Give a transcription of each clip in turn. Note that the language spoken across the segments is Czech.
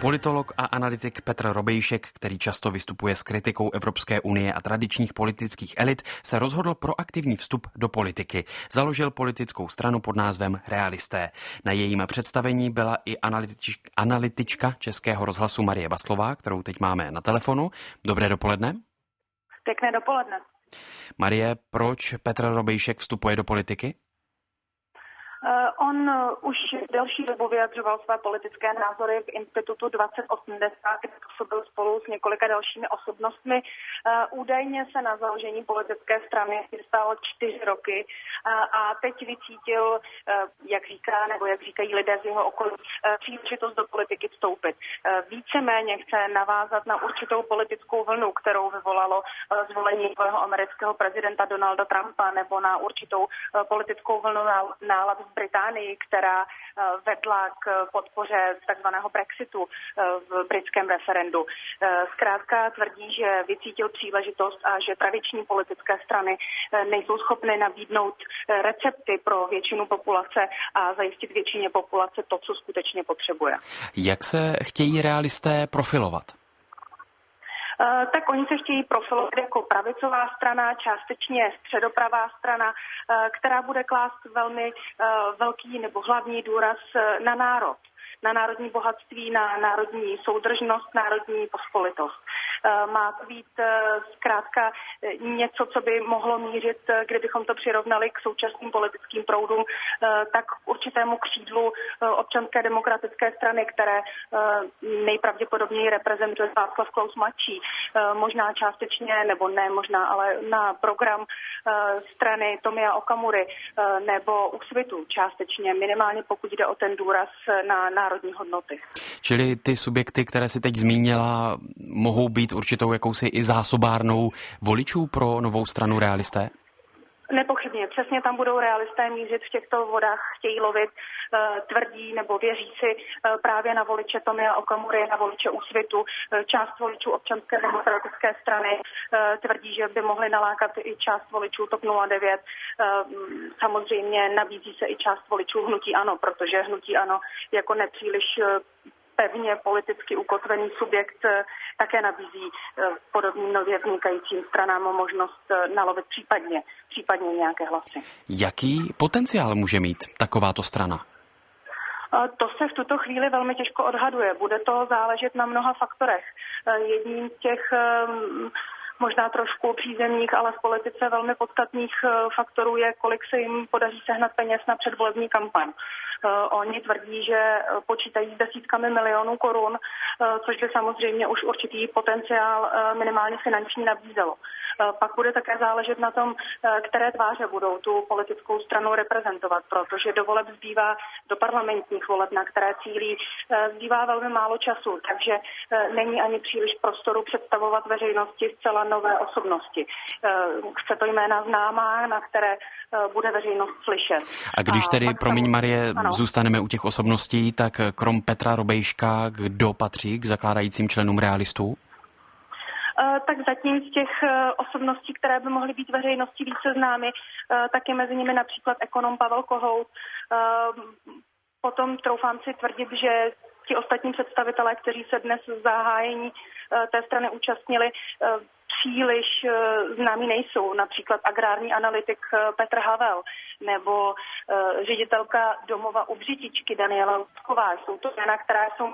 Politolog a analytik Petr Robejšek, který často vystupuje s kritikou Evropské unie a tradičních politických elit, se rozhodl pro aktivní vstup do politiky. Založil politickou stranu pod názvem Realisté. Na jejím představení byla i analytička Českého rozhlasu Marie Baslová, kterou teď máme na telefonu. Dobré dopoledne. Pěkné dopoledne. Marie, proč Petr Robejšek vstupuje do politiky? On už delší dobu vyjadřoval své politické názory v Institutu 2080, kde působil spolu s několika dalšími osobnostmi. Údajně se na založení politické strany chystalo 4 roky a teď vycítil, jak říká, nebo jak říkají lidé z jeho okolí, příležitost do politiky vstoupit. Víceméně chce navázat na určitou politickou vlnu, kterou vyvolalo zvolení svého amerického prezidenta Donalda Trumpa, nebo na určitou politickou vlnu nálad v Británii, která vedla k podpoře takzvaného Brexitu v britském referendu. Zkrátka tvrdí, že vycítil příležitost a že tradiční politické strany nejsou schopny nabídnout recepty pro většinu populace a zajistit většině populace to, co skutečně potřebuje. Jak se chtějí realisté profilovat? Tak oni se chtějí profilovat jako pravicová strana, částečně středopravá strana, která bude klást velmi velký nebo hlavní důraz na národ, na národní bohatství, na národní soudržnost, národní pospolitost. Má to být zkrátka něco, co by mohlo mířit, kdybychom to přirovnali k současným politickým proudům, tak k určitému křídlu občanské demokratické strany, které nejpravděpodobněji reprezentuje Václav Klaus mladší. Možná částečně, nebo ne možná, ale na program strany Tomia Okamury nebo Úsvitu částečně, minimálně pokud jde o ten důraz na národní hodnoty. Čili ty subjekty, které si teď zmínila, mohou být určitou jakousi i zásobárnou voličů pro novou stranu Realisté? Nepochybně. Přesně tam budou realisté mířit v těchto vodách, chtějí lovit, tvrdí nebo věří si právě na voliče Tomia Okamury, na voliče Úsvitu. Část voličů občanské demokratické strany tvrdí, že by mohli nalákat i část voličů TOP 09. Samozřejmě nabízí se i část voličů hnutí ANO, protože hnutí ANO jako nepříliš pevně politicky ukotvený subjekt také nabízí podobným nově vznikajícím stranám možnost nalovit případně nějaké hlasy. Jaký potenciál může mít takováto strana? To se v tuto chvíli velmi těžko odhaduje. Bude to záležet na mnoha faktorech. Jedním z těch možná trošku přízemních, ale v politice velmi podstatných faktorů je, kolik se jim podaří sehnat peněz na předvolební kampaň. Oni tvrdí, že počítají s desítkami milionů korun, což by samozřejmě už určitý potenciál minimálně finanční nabízelo. Pak bude také záležet na tom, které tváře budou tu politickou stranu reprezentovat, protože do voleb zbývá, do parlamentních voleb, na které cílí, zbývá velmi málo času, takže není ani příliš prostoru představovat veřejnosti zcela nové osobnosti. Chce to jména známá, na které bude veřejnost slyšet. A když tedy, promiň Marie, zůstaneme u těch osobností, tak krom Petra Robejška, kdo patří k zakládajícím členům Realistů? Tak zatím z těch osobností, které by mohly být veřejnosti více známy, tak je mezi nimi například ekonom Pavel Kohout. Potom troufám si tvrdit, že ti ostatní představitelé, kteří se dnes v zahájení té strany účastnili, příliš známí nejsou. Například agrární analytik Petr Havel nebo ředitelka domova u Břitičky Daniela Lucková. Jsou to jména, která jsou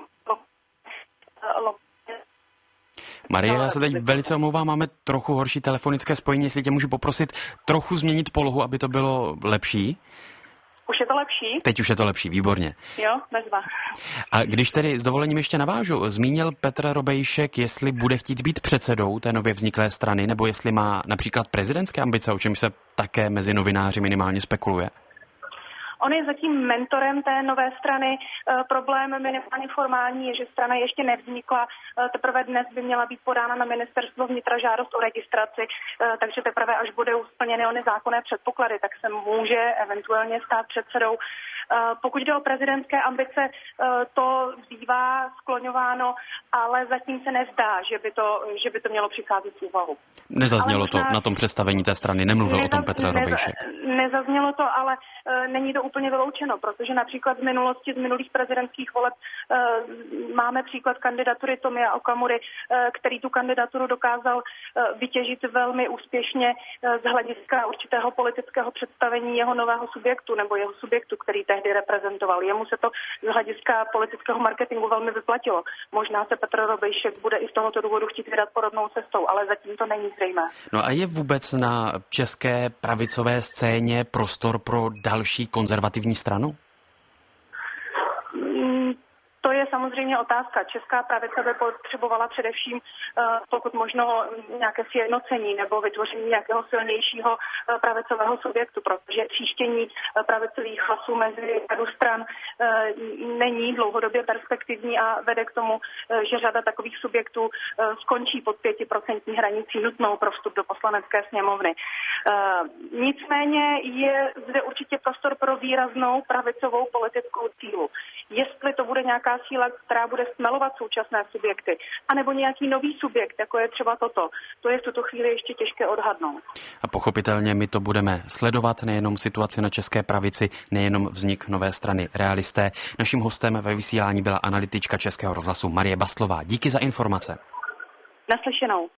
Marie, já se teď velice omlouvám, máme trochu horší telefonické spojení, jestli tě můžu poprosit trochu změnit polohu, aby to bylo lepší. Už je to lepší? Teď už je to lepší, výborně. Jo, bezva. A když tedy s dovolením ještě navážu, zmínil Petr Robejšek, jestli bude chtít být předsedou té nově vzniklé strany, nebo jestli má například prezidentské ambice, o čem se také mezi novináři minimálně spekuluje? On je zatím mentorem té nové strany. Problém minimálně formální je, že strana ještě nevznikla. Teprve dnes by měla být podána na ministerstvo vnitra žádost o registraci, takže teprve až bude splněny ony zákonné předpoklady, tak se může eventuálně stát předsedou. Pokud jde o prezidentské ambice, to bývá skloňováno, ale zatím se nezdá, že by to mělo přicházet v úvahu. Nezaznělo to na tom představení té strany, nemluvil o tom Petr Robejšek. Nezaznělo to, ale není to úplně vyloučeno, protože například z minulých prezidentských voleb máme příklad kandidatury Tomia Okamury, který tu kandidaturu dokázal vytěžit velmi úspěšně z hlediska určitého politického představení jeho nového subjektu nebo jeho subjektu, který tehdy reprezentoval. Jemu se to z hlediska politického marketingu velmi vyplatilo. Možná se Petr Robejšek bude i z tohoto důvodu chtít vydat podobnou cestou, ale zatím to není zřejmé. No a je vůbec na české pravicové scéně prostor pro další konzervativní stranu? To je samozřejmě otázka. Česká pravice by potřebovala především pokud možno nějaké sjednocení nebo vytvoření nějakého silnějšího pravicového subjektu, protože tříštění pravicových hlasů mezi řadu stran není dlouhodobě perspektivní a vede k tomu, že řada takových subjektů skončí pod 5% hranicí nutnou pro vstup do poslanecké sněmovny. Nicméně je zde určitě prostor pro výraznou pravicovou politickou sílu. Jestli to bude nějaká síla, která bude stmelovat současné subjekty, anebo nějaký nový subjekt, jako je třeba toto. To je v tuto chvíli ještě těžké odhadnout. A pochopitelně my to budeme sledovat, nejenom situaci na české pravici, nejenom vznik nové strany Realisté. Naším hostem ve vysílání byla analytička Českého rozhlasu Marie Bastlová. Díky za informace. Naslyšenou.